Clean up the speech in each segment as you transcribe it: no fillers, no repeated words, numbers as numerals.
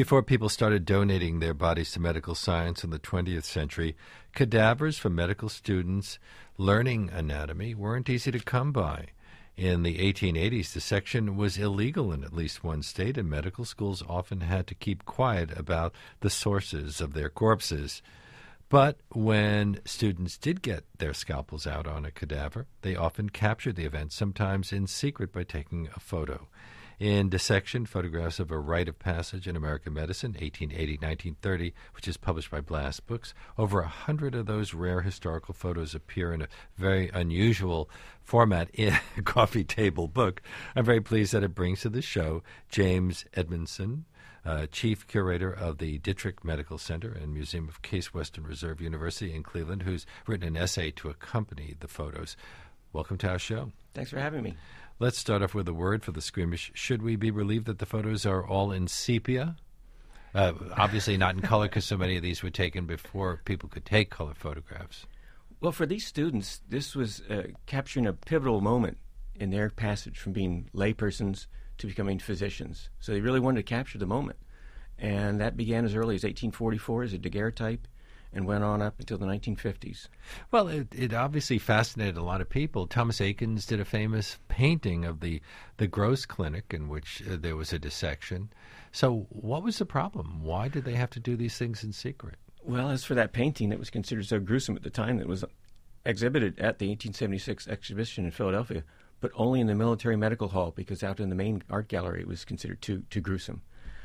before people started donating their bodies to medical science in the 20th century, cadavers from medical students learning anatomy weren't easy to come by. In the 1880s, dissection was illegal in at least one state, and medical schools often had to keep quiet about the sources of their corpses. But when students did get their scalpels out on a cadaver, they often captured the event, sometimes in secret by taking a photo. In Dissection, Photographs of a Rite of Passage in American Medicine, 1880-1930, which is published by Blast Books, over 100 of those rare historical photos appear in a very unusual format in a coffee table book. I'm very pleased that it brings to the show James Edmondson, Chief Curator of the Dittrich Medical Center and Museum of Case Western Reserve University in Cleveland, who's written an essay to accompany the photos. Welcome to our show. Thanks for having me. Let's start off with a word for the squeamish. Should we be relieved that the photos are all in sepia? Obviously not in color, because so many of these were taken before people could take color photographs. Well, for these students, this was capturing a pivotal moment in their passage from being laypersons to becoming physicians. So they really wanted to capture the moment. And that began as early as 1844 as a daguerreotype and went on up until the 1950s. Well, it obviously fascinated a lot of people. Thomas Eakins did a famous painting of the Gross Clinic in which there was a dissection. So what was the problem? Why did they have to do these things in secret? Well, as for that painting, it was considered so gruesome at the time that it was exhibited at the 1876 exhibition in Philadelphia, but only in the Military Medical Hall, because out in the main art gallery it was considered too gruesome.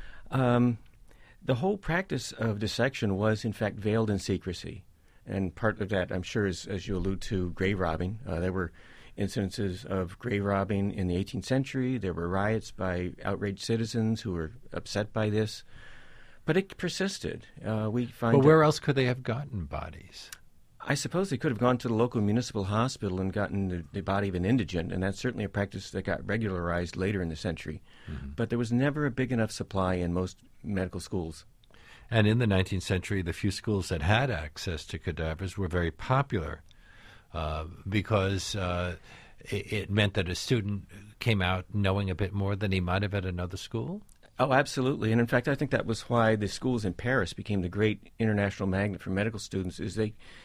The whole practice of dissection was, in fact, veiled in secrecy. And part of that, I'm sure, is, as you allude to, grave robbing. There were incidences of grave robbing in the 18th century. There were riots by outraged citizens who were upset by this. But it persisted. Well, where else could they have gotten bodies? I suppose they could have gone to the local municipal hospital and gotten the body of an indigent, and that's certainly a practice that got regularized later in the century. Mm-hmm. But there was never a big enough supply in most medical schools. And in the 19th century, the few schools that had access to cadavers were very popular because it meant that a student came out knowing a bit more than he might have at another school? Oh, absolutely. And in fact, I think that was why the schools in Paris became the great international magnet for medical students, is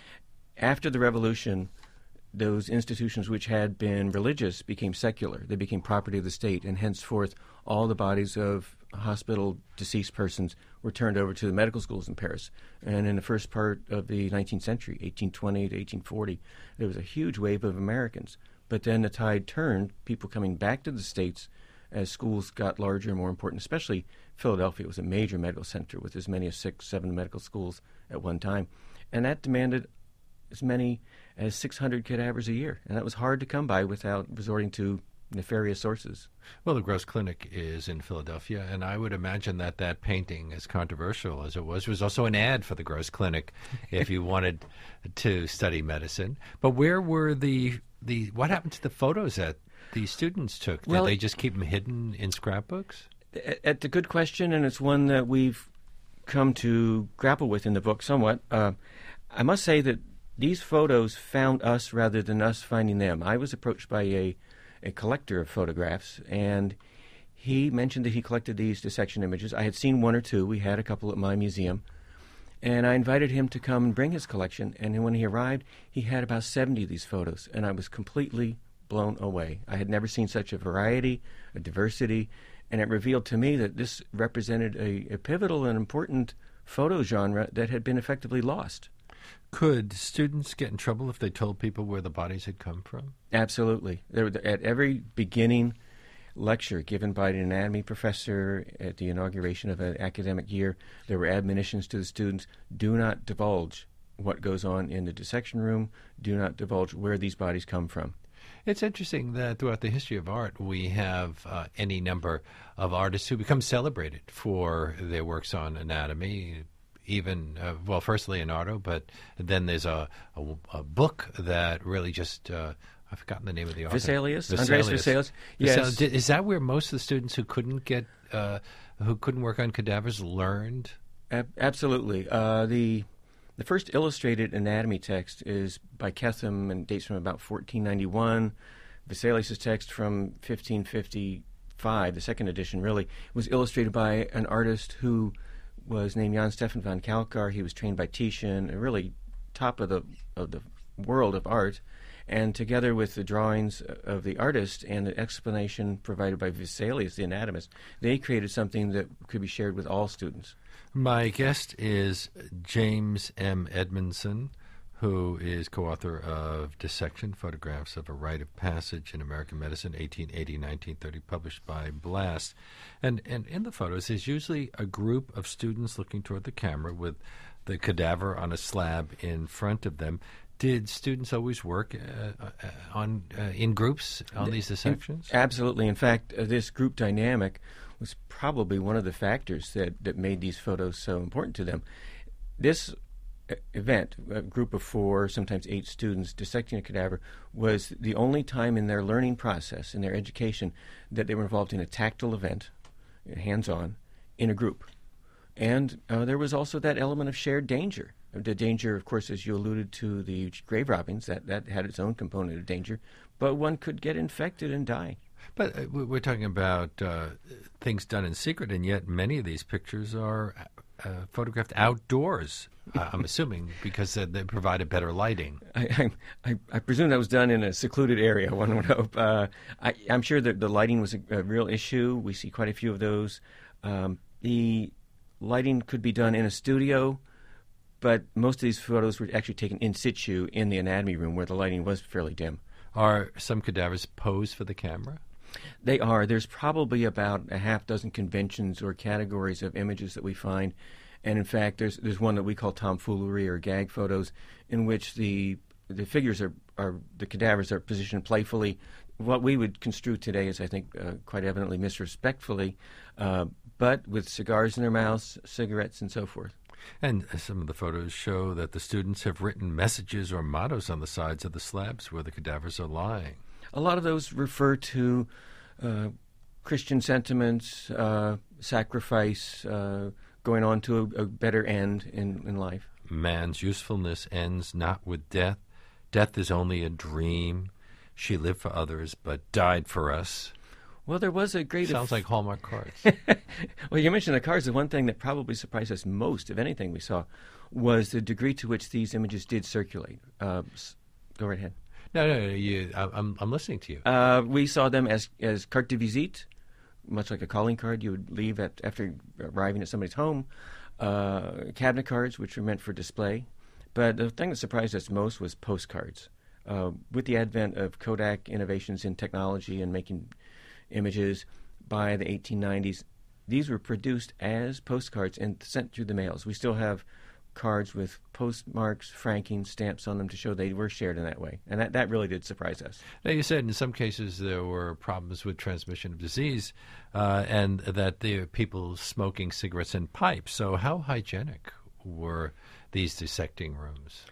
after the Revolution, those institutions which had been religious became secular. They became property of the state, and henceforth all the bodies of hospital deceased persons were turned over to the medical schools in Paris. And in the first part of the 19th century, 1820 to 1840, there was a huge wave of Americans. But then the tide turned, people coming back to the States as schools got larger and more important, especially Philadelphia was a major medical center with as many as 6-7 medical schools at one time. And that demanded as many as 600 cadavers a year, and that was hard to come by without resorting to nefarious sources. Well, the Gross Clinic is in Philadelphia, and I would imagine that painting, as controversial as it was also an ad for the Gross Clinic if you wanted to study medicine. But where were what happened to the photos that the students took? Did they just keep them hidden in scrapbooks? It's a good question, and it's one that we've come to grapple with in the book somewhat. I must say that these photos found us rather than us finding them. I was approached by a collector of photographs, and he mentioned that he collected these dissection images. I had seen one or two. We had a couple at my museum. And I invited him to come and bring his collection. And when he arrived, he had about 70 of these photos, and I was completely blown away. I had never seen such a variety, a diversity, and it revealed to me that this represented a pivotal and important photo genre that had been effectively lost. Could students get in trouble if they told people where the bodies had come from? Absolutely. At every beginning lecture given by an anatomy professor at the inauguration of an academic year, there were admonitions to the students: do not divulge what goes on in the dissection room, do not divulge where these bodies come from. It's interesting that throughout the history of art, we have any number of artists who become celebrated for their works on anatomy. Even, first Leonardo, but then there's a book that really just, I've forgotten the name of the author. Andreas Vesalius. Yes. Is that where most of the students who couldn't work on cadavers learned? Absolutely. The first illustrated anatomy text is by Ketham and dates from about 1491. Vesalius' text from 1553 1905, the second edition really, was illustrated by an artist who was named Jan Stefan van Kalkar. He was trained by Titian, a really top of the world of art. And together with the drawings of the artist and the explanation provided by Vesalius, the anatomist, they created something that could be shared with all students. My guest is James M. Edmondson, who is co-author of Dissection, Photographs of a Rite of Passage in American Medicine, 1880-1930, published by Blast. And in the photos, there's usually a group of students looking toward the camera with the cadaver on a slab in front of them. Did students always work in groups on these dissections? Absolutely. In fact, this group dynamic was probably one of the factors that made these photos so important to them. This event, a group of 4, sometimes 8 students dissecting a cadaver, was the only time in their learning process, in their education, that they were involved in a tactile event, hands-on, in a group. And there was also that element of shared danger. The danger, of course, as you alluded to, the grave robbings, that had its own component of danger, but one could get infected and die. But we're talking about things done in secret, and yet many of these pictures are photographed outdoors, I'm assuming, because they provide better lighting. I presume that was done in a secluded area, one would hope. I'm sure that the lighting was a real issue. We see quite a few of those. The lighting could be done in a studio, but most of these photos were actually taken in situ in the anatomy room where the lighting was fairly dim. Are some cadavers posed for the camera? They are. There's probably about a half dozen conventions or categories of images that we find. And in fact, there's one that we call tomfoolery or gag photos, in which the figures are the cadavers are positioned playfully. What we would construe today is, I think, quite evidently misrespectfully, but with cigars in their mouths, cigarettes, and so forth. And some of the photos show that the students have written messages or mottos on the sides of the slabs where the cadavers are lying. A lot of those refer to Christian sentiments, sacrifice, going on to a better end in life. Man's usefulness ends not with death. Death is only a dream. She lived for others, but died for us. Well, there was a great... Sounds like Hallmark cards. Well, you mentioned the cards. The one thing that probably surprised us most of anything we saw was the degree to which these images did circulate. Go right ahead. No, I'm listening to you. We saw them as carte de visite, much like a calling card you would leave after arriving at somebody's home. Cabinet cards, which were meant for display. But the thing that surprised us most was postcards. With the advent of Kodak innovations in technology and making images by the 1890s, these were produced as postcards and sent through the mails. We still have cards with postmarks, franking, stamps on them to show they were shared in that way. And that really did surprise us. Now, you said in some cases there were problems with transmission of disease and that there were people smoking cigarettes and pipes. So how hygienic were these dissecting rooms?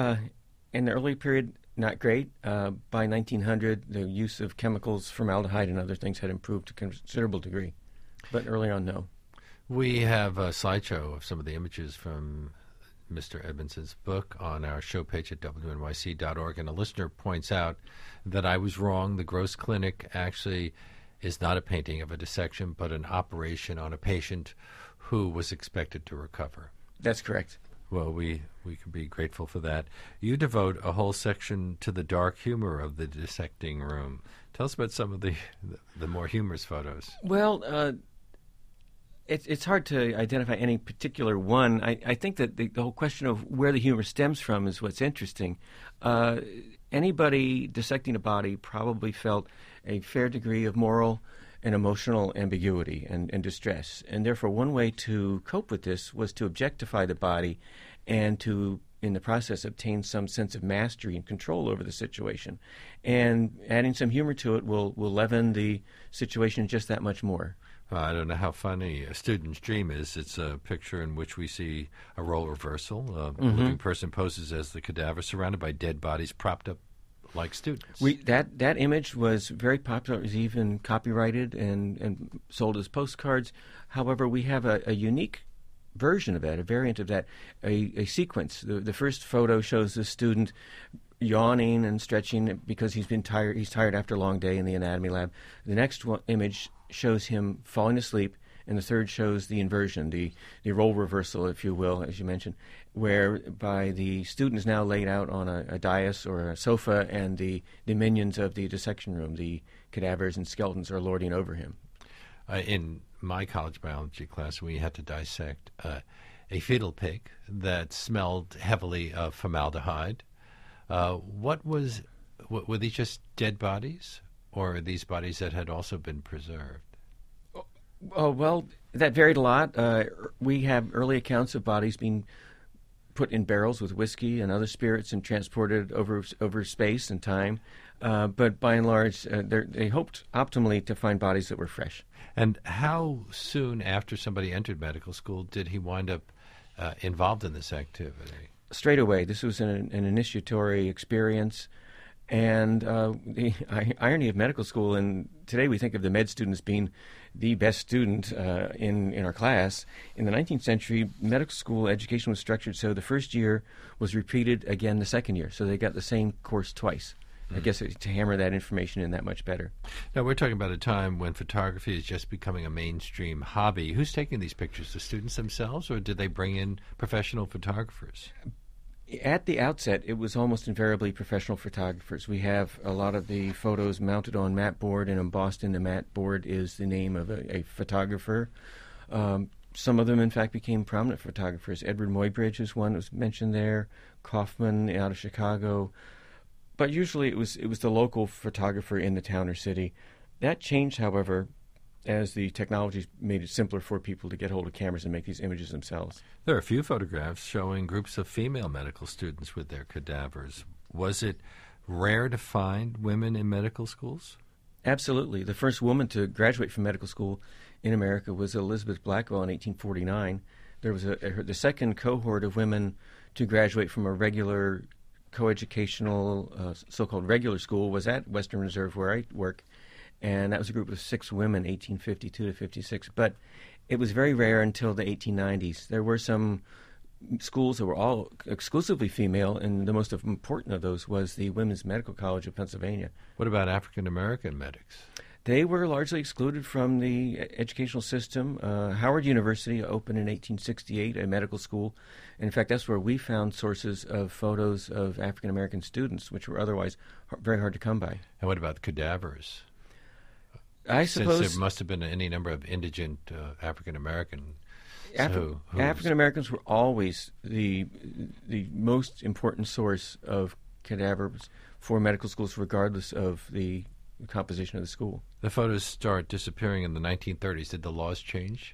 In the early period, not great. By 1900, the use of chemicals, formaldehyde and other things had improved to a considerable degree. But early on, no. We have a slideshow of some of the images from Mr. Edmondson's book on our show page at wnyc.org, and a listener points out that I was wrong. The Gross Clinic actually is not a painting of a dissection, but an operation on a patient who was expected to recover. That's correct. Well, we can be grateful for that. You devote a whole section to the dark humor of the dissecting room. Tell us about some of the more humorous photos. Well, it's hard to identify any particular one. I think that the whole question of where the humor stems from is what's interesting. Anybody dissecting a body probably felt a fair degree of moral and emotional ambiguity and distress. And therefore, one way to cope with this was to objectify the body and to, in the process, obtain some sense of mastery and control over the situation. And adding some humor to it will leaven the situation just that much more. I don't know how funny a student's dream is. It's a picture in which we see a role reversal. A living person poses as the cadaver surrounded by dead bodies propped up like students. That image was very popular. It was even copyrighted and sold as postcards. However, we have a unique version of that, a variant of that, a sequence. The first photo shows the student yawning and stretching because he's tired after a long day in the anatomy lab. The next image shows him falling asleep, and the third shows the inversion, the role reversal, if you will, as you mentioned, whereby the student is now laid out on a dais or a sofa, and the minions of the dissection room, the cadavers and skeletons, are lording over him. In my college biology class, we had to dissect a fetal pig that smelled heavily of formaldehyde. Were these just dead bodies, or are these bodies that had also been preserved? Oh, well, that varied a lot. We have early accounts of bodies being put in barrels with whiskey and other spirits and transported over space and time. But by and large, they hoped optimally to find bodies that were fresh. And how soon after somebody entered medical school did he wind up involved in this activity? Straight away. This was an initiatory experience. And the irony of medical school, and today we think of the med student as being the best student in our class. In the 19th century, medical school education was structured so the first year was repeated again the second year. So they got the same course twice. I guess to hammer that information in that much better. Now, we're talking about a time when photography is just becoming a mainstream hobby. Who's taking these pictures? The students themselves, or did they bring in professional photographers? At the outset, it was almost invariably professional photographers. We have a lot of the photos mounted on mat board, and embossed in the mat board is the name of a photographer. Some of them, in fact, became prominent photographers. Edward Muybridge is one that was mentioned there, Kaufman out of Chicago. But usually it was the local photographer in the town or city. That changed, however, as the technology made it simpler for people to get hold of cameras and make these images themselves. There are a few photographs showing groups of female medical students with their cadavers. Was it rare to find women in medical schools? Absolutely. The first woman to graduate from medical school in America was Elizabeth Blackwell in 1849. There was the second cohort of women to graduate from a regular coeducational, so-called regular school was at Western Reserve, where I work, and that was a group of 6 women, 1852 to 56. But it was very rare until the 1890s. There were some schools that were all exclusively female, and the most important of those was the Women's Medical College of Pennsylvania. What about African-American medics? They were largely excluded from the educational system. Howard University opened in 1868, a medical school. In fact, that's where we found sources of photos of African-American students, which were otherwise very hard to come by. And what about cadavers? I suppose Since there must have been any number of indigent African-American. African-Americans were always the most important source of cadavers for medical schools, regardless of the composition of the school. The photos start disappearing in the 1930s. Did the laws change?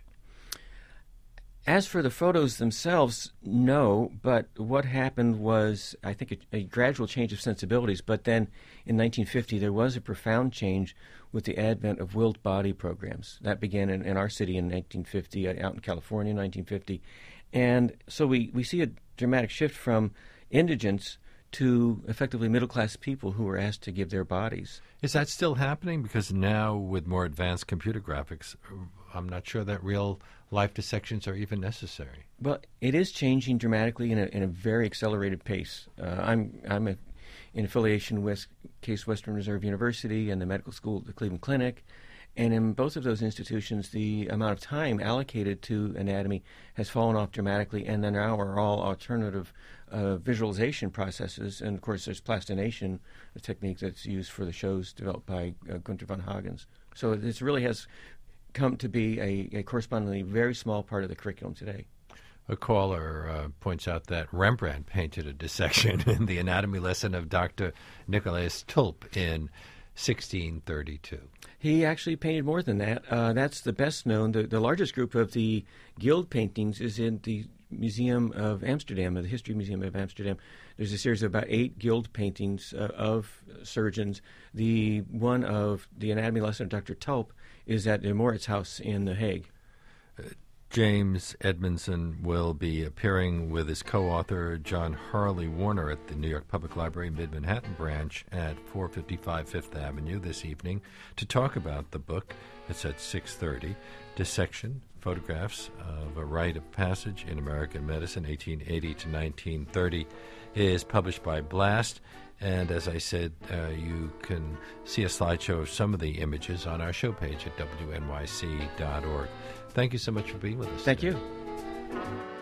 As for the photos themselves, no, but what happened was, I think, a gradual change of sensibilities. But then in 1950, there was a profound change with the advent of willed body programs. That began in our city in 1950, out in California in 1950. And so we see a dramatic shift from indigents to effectively middle-class people who were asked to give their bodies. Is that still happening? Because now, with more advanced computer graphics, I'm not sure that real-life dissections are even necessary. Well, it is changing dramatically in a very accelerated pace. I'm in affiliation with Case Western Reserve University and the medical school at the Cleveland Clinic. And in both of those institutions, the amount of time allocated to anatomy has fallen off dramatically, and there now are all alternative visualization processes. And, of course, there's plastination, a technique that's used for the shows developed by Gunther von Hagens. So this really has come to be a correspondingly very small part of the curriculum today. A caller points out that Rembrandt painted a dissection in the anatomy lesson of Dr. Nicolaas Tulp in 1632. He actually painted more than that. That's the best known. The largest group of the Guild paintings is in the Museum of Amsterdam, the History Museum of Amsterdam. There's a series of about 8 Guild paintings of surgeons. The one of the anatomy lesson of Dr. Tulp is at the Moritz House in The Hague. James Edmondson will be appearing with his co-author John Harley Warner at the New York Public Library Mid-Manhattan branch at 455 Fifth Avenue this evening to talk about the book. It's at 6:30. Dissection, Photographs of a Rite of Passage in American Medicine, 1880 to 1930, is published by Blast. And as I said, you can see a slideshow of some of the images on our show page at wnyc.org. Thank you so much for being with us Thank today. you.